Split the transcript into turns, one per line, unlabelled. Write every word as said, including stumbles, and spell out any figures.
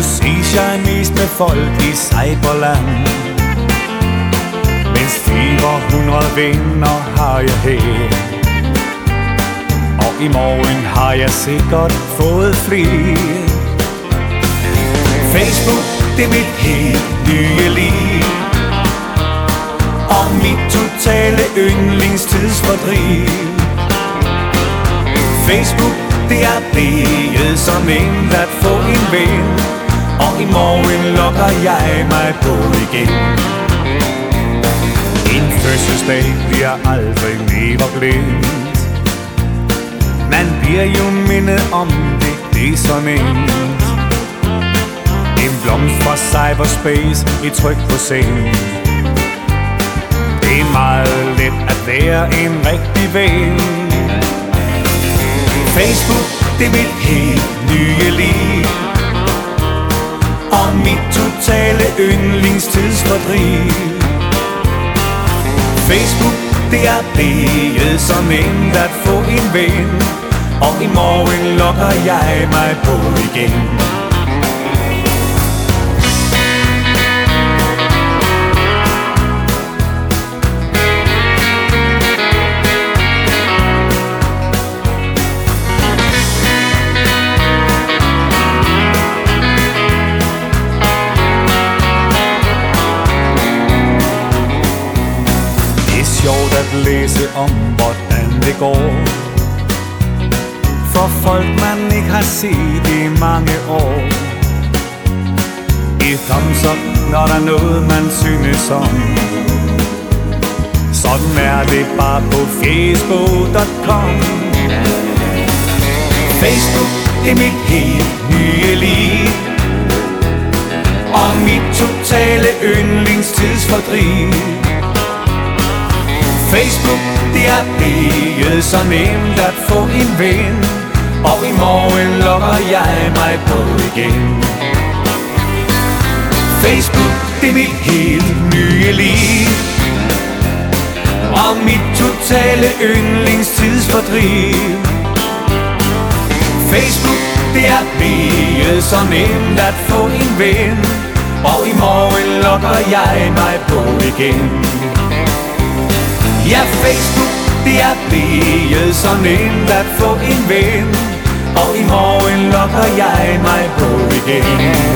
ses jeg mest med folk i Cyberland, mens fire hundrede venner har jeg her. Og i morgen har jeg sikkert fået flere. Facebook, det er mit helt nye liv, og mit totale yndlingstidsfordriv. Facebook, det er blevet så nemt at få en ven, og i morgen logger jeg mig på igen. En fødselsdag bliver aldrig mere glemt, man bliver jo mindet om det, det er så nemt. En blomst fra cyberspace, et tryk på sengen. Det er meget let at være en rigtig ven. Facebook, det er mit helt nye liv, og mit totale yndlingstidsfordriv. Facebook, det er blevet så nemt at få en ven, og i morgen logger jeg mig på igen. Sjovt at læse om, hvordan det går for folk, man ikke har set i mange år. Et thumbs up, når der er noget, man synes om. Sådan er det bare på facebook punktum com. Facebook, det er mit helt nye liv, og mit totale yndlingstidsfordriv. Facebook, det er blevet så nemt at få en ven, og i morgen logger jeg mig på igen. Facebook, det er mit helt nye liv, og mit totale yndlingstidsfordriv. Facebook, det er blevet så nemt at få en ven, og i morgen logger jeg mig på igen. Ja, Facebook, det er blevet så nemt at få en ven, og i morgen logger jeg mig på igen.